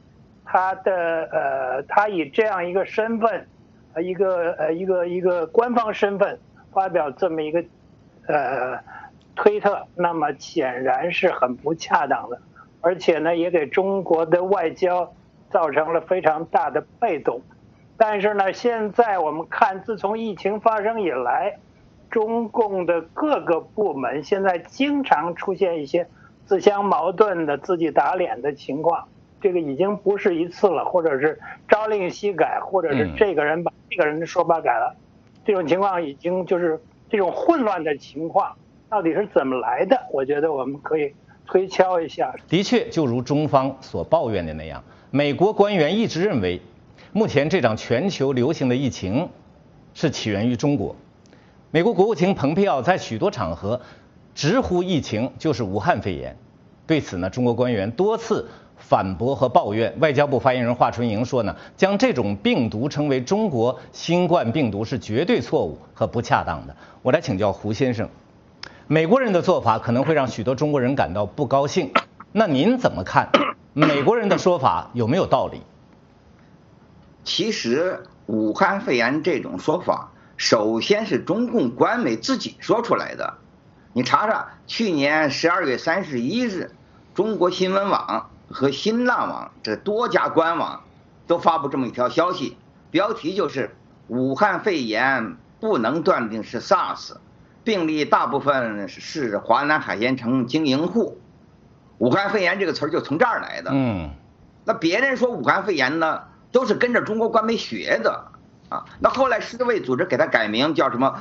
他以这样一个身份，一个官方身份发表这么一个推特，那么显然是很不恰当的，而且呢，也给中国的外交造成了非常大的被动。但是呢，现在我们看，自从疫情发生以来，中共的各个部门现在经常出现一些自相矛盾的、自己打脸的情况，这个已经不是一次了，或者是朝令夕改，或者是这个人把这个人的说法改了，这种情况已经就是这种混乱的情况到底是怎么来的？我觉得我们可以推敲一下。 的确，就如中方所抱怨的那样，美国官员一直认为，目前这场全球流行的疫情是起源于中国。美国国务卿蓬佩奥在许多场合直呼疫情就是武汉肺炎。对此呢，中国官员多次反驳和抱怨。外交部发言人华春莹说呢，将这种病毒称为中国新冠病毒是绝对错误和不恰当的。我来请教胡先生，美国人的做法可能会让许多中国人感到不高兴，那您怎么看？美国人的说法有没有道理？ 其实武汉肺炎这种说法，首先是中共官媒自己说出来的。你查查，去年12月31日，中国新闻网和新浪网这多家官网都发布这么一条消息，标题就是武汉肺炎不能断定是 SARS， 病例大部分是华南海鲜城经营户。武汉肺炎这个词儿就从这儿来的。那别人说武汉肺炎呢，都是跟着中国官媒学的啊。那后来世卫组织给它改名叫什么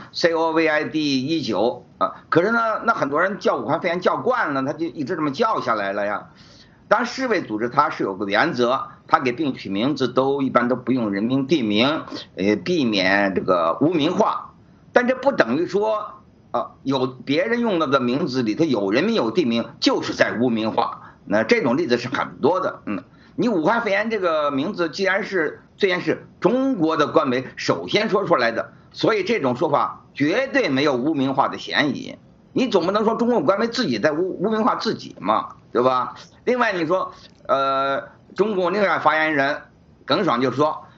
COVID-19 啊，可是呢，那很多人叫武汉肺炎叫惯了，他就一直这么叫下来了呀。当然世卫组织它是有个原则，它给病取名字一般都不用人名地名，避免这个污名化。但这不等于说有别人用的名字里头有人名有地名就是在污名化。那这种例子是很多的。你武汉肺炎这个名字虽然是中国的官媒首先说出来的，所以这种说法绝对没有污名化的嫌疑。你总不能说中国官媒自己在污名化自己嘛，对吧？另外你说中共另外发言人耿爽就说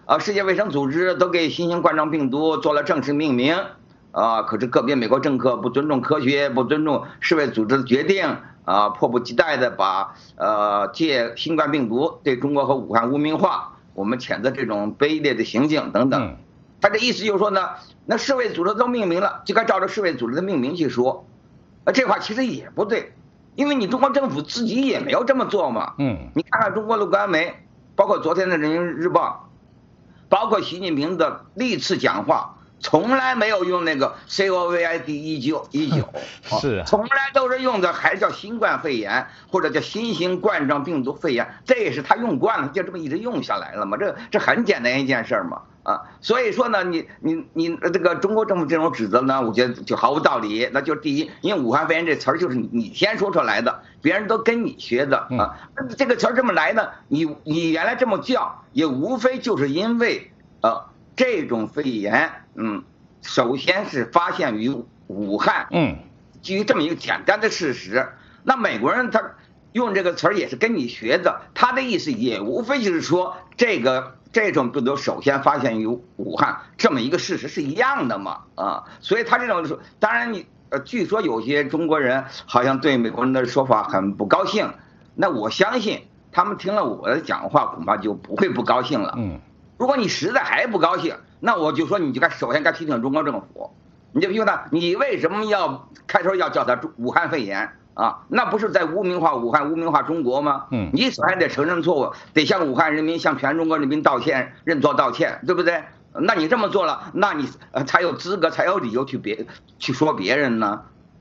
世界卫生组织都给新型冠状病毒做了正式命名，可是个别美国政客不尊重科学，不尊重世卫组织的决定，迫不及待的把借新冠病毒对中国和武汉污名化，我们谴责这种卑劣的行径等等。他的意思就是说呢，那世卫组织都命名了，就该照着世卫组织的命名去说。这话其实也不对，因为你中国政府自己也没有这么做嘛。你看看中国的官媒，包括昨天的人民日报，包括习近平的历次讲话，从来没有用那个 COVID-19， 是， 从来都是用的还叫新冠肺炎或者叫新型冠状病毒肺炎，这也是他用惯了，就这么一直用下来了嘛。这很简单一件事嘛。所以说呢，你这个中国政府这种指责呢，我觉得就毫无道理。那就第一，因为武汉肺炎这词儿就是你先说出来的，别人都跟你学的啊。这个词儿这么来呢，你原来这么叫，也无非就是因为这种肺炎，首先是发现于武汉，基于这么一个简单的事实。那美国人他用这个词儿也是跟你学的，他的意思也无非就是说这种病毒首先发现于武汉这么一个事实是一样的嘛，所以他这种说，当然据说有些中国人好像对美国人的说法很不高兴，那我相信他们听了我的讲话恐怕就不会不高兴了。如果你实在还不高兴，那我就说你就首先该批评中国政府，你就批评他，你为什么要开头要叫他武汉肺炎？那不是在污名化武汉、污名化中国吗？你首先得承认错误，得向武汉人民、向全中国人民道歉、认错道歉，对不对？那你这么做了，那你才有资格、才有理由去说别人呢。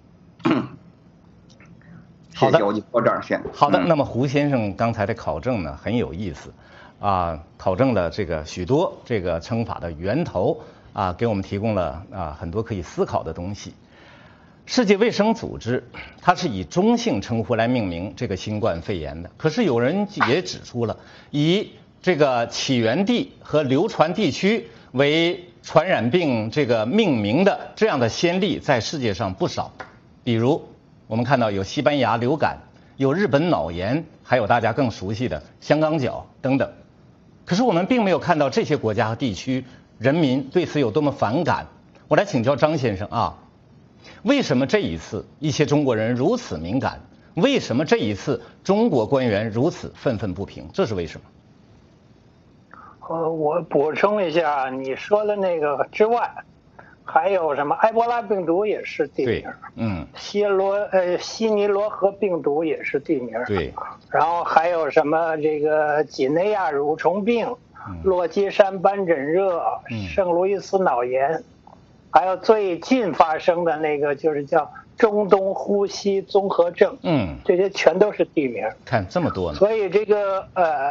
好的， 谢谢，我就说这儿先。 好的，那么胡先生刚才的考证呢很有意思，考证了这个许多这个称法的源头，给我们提供了很多可以思考的东西。世界卫生组织它是以中性称呼来命名这个新冠肺炎的，可是有人也指出了，以这个起源地和流传地区为传染病这个命名的这样的先例在世界上不少，比如我们看到有西班牙流感，有日本脑炎，还有大家更熟悉的香港脚等等。可是我们并没有看到这些国家和地区人民对此有多么反感。我来请教张先生为什么这一次一些中国人如此敏感？为什么这一次中国官员如此愤愤不平？这是为什么？ 我补充一下，你说的那个之外，还有什么埃博拉病毒也是地名，西尼罗河病毒也是地名， 对， 然后还有什么这个几内亚蠕虫病、落基山斑疹热、圣路易斯脑炎。还有最近发生的那个就是叫中东呼吸综合症，这些全都是地名。 看这么多呢。 所以这个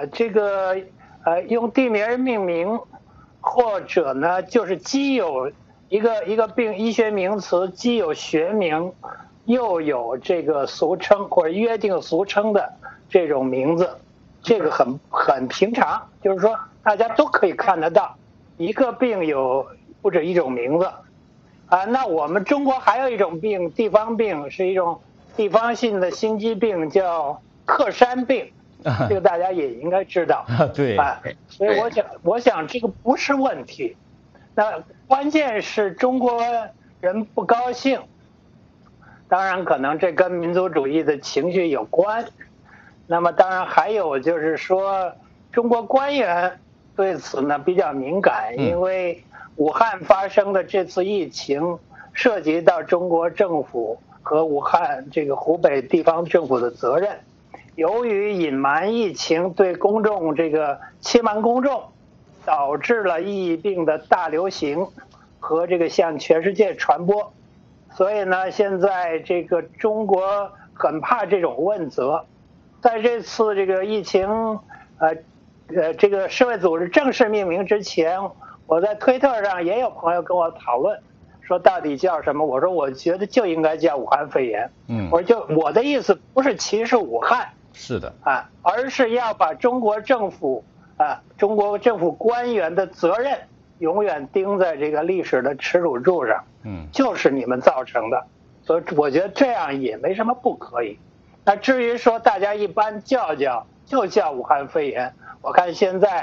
用地名命名，或者呢就是既有一个病医学名词，既有学名，又有这个俗称或者约定俗称的这种名字，这个很平常，就是说大家都可以看得到，一个病有不止一种名字。那我们中国还有一种病，地方病，是一种地方性的心肌病，叫克山病，这个大家也应该知道。 对， 所以我想这个不是问题，那关键是中国人不高兴，当然可能这跟民族主义的情绪有关。那么当然还有就是说，中国官员对此呢比较敏感，因为武汉发生的这次疫情涉及到中国政府和武汉这个湖北地方政府的责任。由于隐瞒疫情，对公众这个欺瞒公众，导致了疫病的大流行和这个向全世界传播。所以呢，现在这个中国很怕这种问责。在这次这个疫情这个世卫组织正式命名之前，我在推特上也有朋友跟我讨论，说到底叫什么？我说我觉得就应该叫武汉肺炎。我说我的意思不是歧视武汉， 是的而是要把中国政府官员的责任永远钉在这个历史的耻辱柱上。就是你们造成的，所以我觉得这样也没什么不可以。那至于说大家一般就叫武汉肺炎，我看现在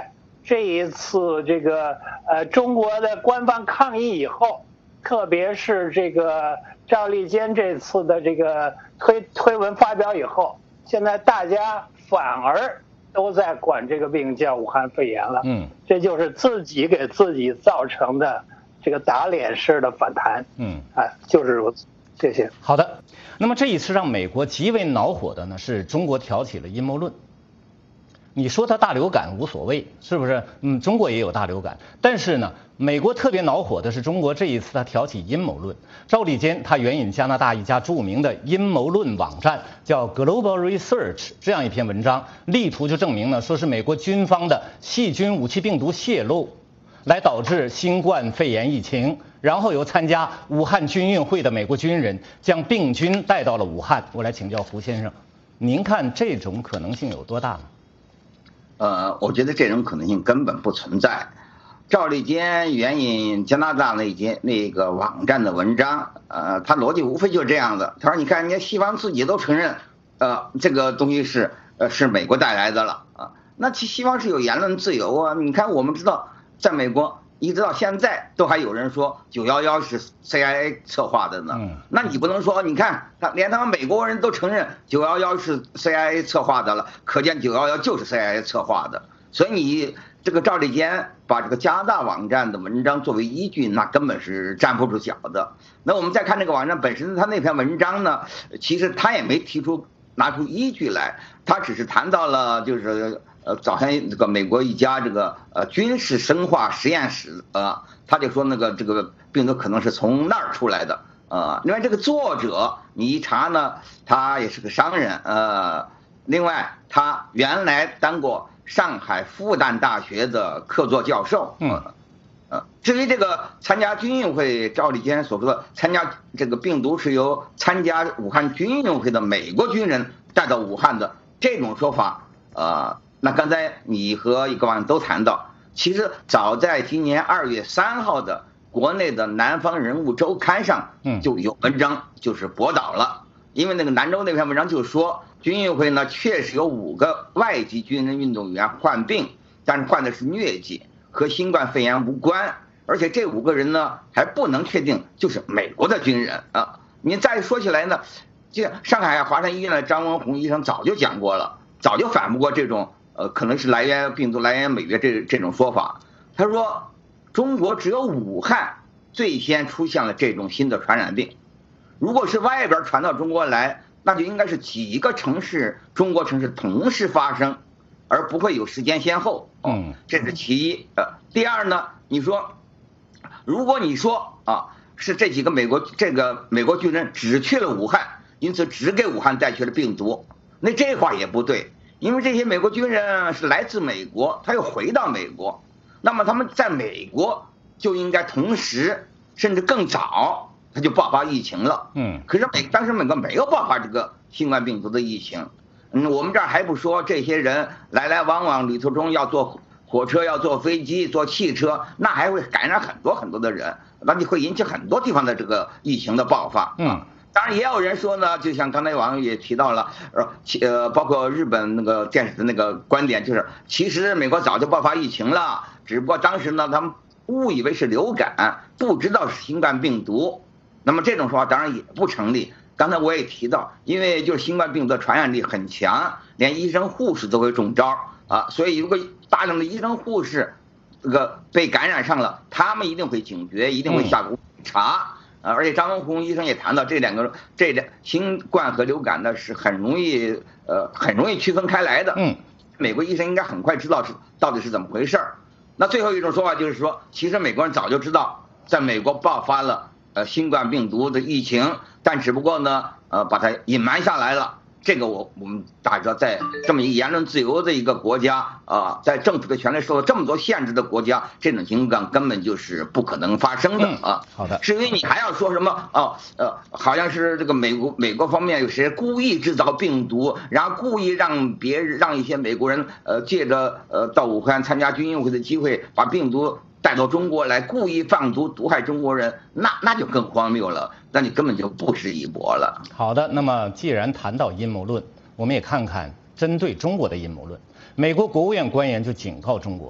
这一次这个中国的官方抗议以后，特别是这个赵立坚这次的这个推文发表以后，现在大家反而都在管这个病叫武汉肺炎了。这就是自己给自己造成的这个打脸式的反弹。就是如此。谢谢。 好的，那么这一次让美国极为恼火的呢，是中国挑起了阴谋论。你说它大流感无所谓，是不是？中国也有大流感，但是呢，美国特别恼火的是中国这一次它挑起阴谋论。赵立坚他援引加拿大一家著名的阴谋论网站叫 Global Research 这样一篇文章，力图就证明呢，说是美国军方的细菌武器病毒泄露，来导致新冠肺炎疫情。然后由参加武汉军运会的美国军人将病菌带到了武汉。我来请教胡先生，您看这种可能性有多大呢？我觉得这种可能性根本不存在。赵立坚援引加拿大那个网站的文章，他逻辑无非就是这样的。他说：“你看，人家西方自己都承认，这个东西是美国带来的了啊。那西方是有言论自由啊。你看，我们知道，在美国。”一直到现在都还有人说911是 CIA 策划的呢。那你不能说，你看连他们美国人都承认911是 CIA 策划的了，可见911就是 CIA 策划的。所以你这个赵立坚把这个加拿大网站的文章作为依据，那根本是站不住脚的。那我们再看这个网站本身，他那篇文章呢，其实他也没拿出依据来，他只是谈到了就是早前这个美国一家这个军事生化实验室他就说这个病毒可能是从那儿出来的另外这个作者你一查呢，他也是个商人另外他原来当过上海复旦大学的客座教授至于这个参加军运会，赵立坚所说的参加这个病毒是由参加武汉军运会的美国军人带到武汉的这种说法那刚才你和一个网友都谈到，其实早在今年2月3号的国内的南方人物周刊上就有文章就是驳倒了，因为那个兰州那篇文章就说军运会呢确实有5个外籍军人运动员患病，但是患的是疟疾，和新冠肺炎无关，而且这5个人呢还不能确定就是美国的军人你再说起来呢，这上海华山医院的张文宏医生早就讲过了，早就反驳过这种可能是病毒来源美国这种说法。他说中国只有武汉最先出现了这种新的传染病，如果是外边传到中国来，那就应该是几个中国城市同时发生，而不会有时间先后这是其一第二呢，如果你说是这几个美国军人只去了武汉，因此只给武汉带去了病毒，那这话也不对，因为这些美国军人是来自美国，他又回到美国，那么他们在美国就应该同时甚至更早他就爆发疫情了可是当时美国没有爆发这个新冠病毒的疫情我们这儿还不说这些人来来往往旅途中要坐火车要坐飞机坐汽车，那还会感染很多很多的人，那就会引起很多地方的这个疫情的爆发当然也有人说呢，就像刚才网友也提到了包括日本那个电视的那个观点，就是其实美国早就爆发疫情了，只不过当时呢他们误以为是流感，不知道是新冠病毒，那么这种说法当然也不成立。刚才我也提到，因为就是新冠病毒的传染力很强，连医生护士都会中招所以如果大量的医生护士这个被感染上了，他们一定会警觉，一定会下功夫查而且张文宏医生也谈到这两新冠和流感呢是很容易区分开来的美国医生应该很快知道到底是怎么回事那最后一种说法就是说，其实美国人早就知道在美国爆发了新冠病毒的疫情，但只不过呢把它隐瞒下来了。这个我们大家知道，在这么一个言论自由的一个国家在政府的权利受到这么多限制的国家，这种情况根本就是不可能发生的好的。 至于你还要说什么好像是这个美国方面有谁故意制造病毒，然后故意让一些美国人借着到武汉参加军运会的机会，把病毒带到中国来，故意放毒毒害中国人，那就更荒谬了，那你根本就不值一驳了。 好的，那么既然谈到阴谋论，我们也看看针对中国的阴谋论。美国国务院官员就警告中国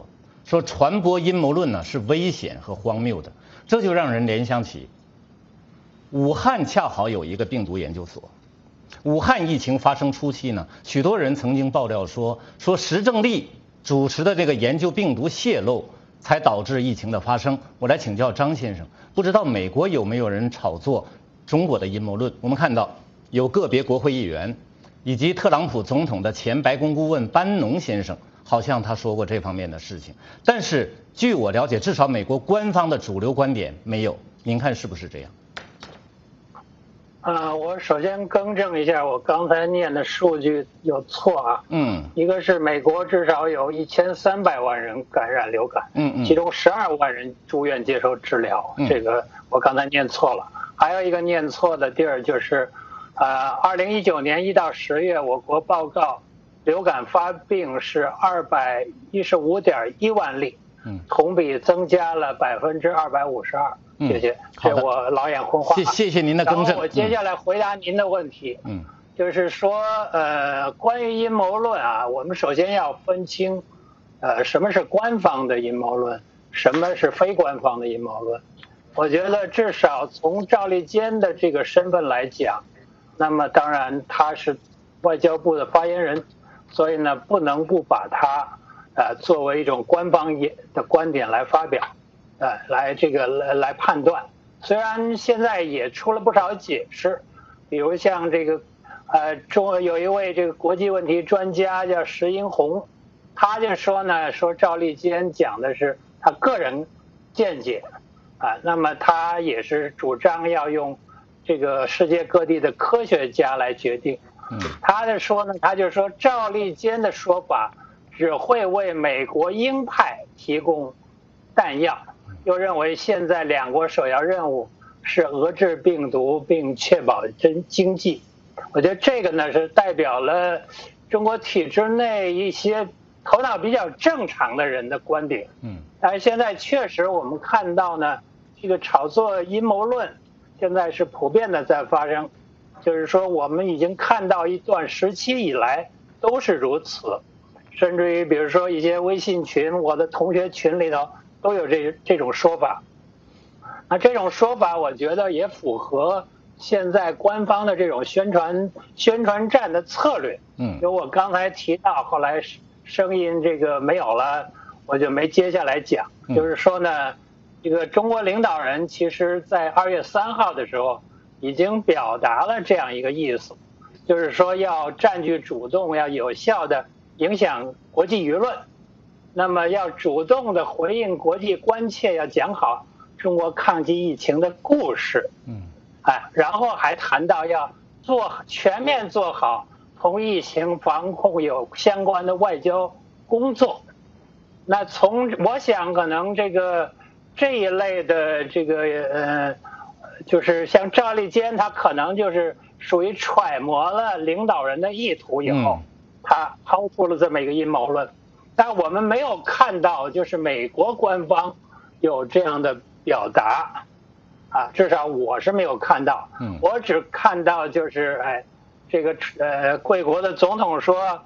说传播阴谋论呢是危险和荒谬的，这就让人联想起武汉恰好有一个病毒研究所。武汉疫情发生初期呢，许多人曾经爆料说石正丽主持的这个研究病毒泄露，才导致疫情的发生。我来请教张先生，不知道美国有没有人炒作中国的阴谋论？我们看到有个别国会议员，以及特朗普总统的前白宫顾问班农先生，好像他说过这方面的事情。但是据我了解，至少美国官方的主流观点没有。您看是不是这样？ 我首先更正一下，我刚才念的数据有错啊。一个是美国至少有1300万人感染流感，其中12万人住院接受治疗，这个我刚才念错了。还有一个念错的地儿就是， 2019年1到10月，我国报告流感发病是215.1万例，同比增加了252%。谢谢，这我老眼昏花。 谢谢您的更正。 然后我接下来回答您的问题。就是说，关于阴谋论啊，我们首先要分清，什么是官方的阴谋论，什么是非官方的阴谋论。我觉得至少从赵立坚的这个身份来讲，那么当然他是外交部的发言人，所以呢不能不把他作为一种官方的观点来发表，来判断。虽然现在也出了不少解释，比如像这个有一位这个国际问题专家叫石英红，他就说呢，说赵立坚讲的是他个人见解那么他也是主张要用这个世界各地的科学家来决定。他就说呢，他就说赵立坚的说法只会为美国鹰派提供弹药，又认为现在两国首要任务是遏制病毒并确保经济。我觉得这个呢是代表了中国体制内一些头脑比较正常的人的观点。但是现在确实我们看到呢，这个炒作阴谋论现在是普遍的在发生，就是说我们已经看到一段时期以来都是如此，甚至于比如说一些微信群，我的同学群里头都有这种说法。那这种说法我觉得也符合现在官方的这种宣传战的策略。就我刚才提到，后来声音这个没有了，我就没接下来讲。就是说呢，这个中国领导人其实在2月3号的时候已经表达了这样一个意思，就是说要占据主动，要有效的影响国际舆论，那么要主动的回应国际关切，要讲好中国抗击疫情的故事。然后还谈到要全面做好同疫情防控有相关的外交工作。那我想可能这一类的就是像赵立坚，他可能就是属于揣摩了领导人的意图以后，他抛出了这么一个阴谋论。但我们没有看到就是美国官方有这样的表达至少我是没有看到。我只看到就是贵国的总统说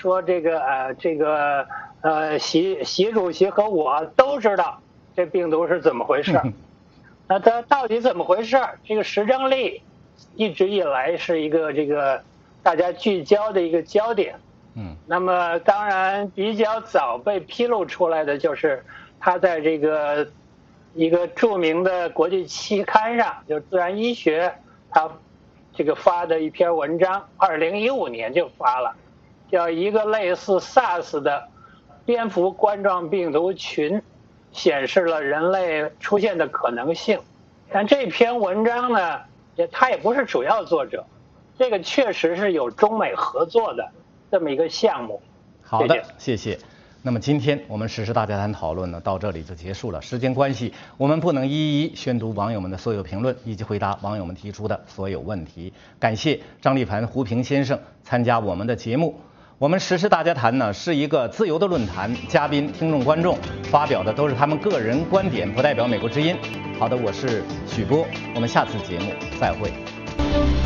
习主席和我都知道这病毒是怎么回事。那它到底怎么回事？这个石正丽一直以来是一个大家聚焦的一个焦点。那么当然比较早被披露出来的就是他在一个著名的国际期刊上，就是《自然医学》，他发的一篇文章，2015年就发了，叫一个类似 SARS 的蝙蝠冠状病毒群显示了人类出现的可能性。但这篇文章呢，他也不是主要作者，这个确实是有中美合作的这么一个项目。 好的，谢谢。那么今天我们时事大家谈讨论呢，到这里就结束了。时间关系，我们不能一一宣读网友们的所有评论以及回答网友们提出的所有问题。感谢张立凡、胡平先生参加我们的节目。我们时事大家谈呢是一个自由的论坛，嘉宾、听众、观众发表的都是他们个人观点，不代表美国之音。好的，我是许波，我们下次节目再会。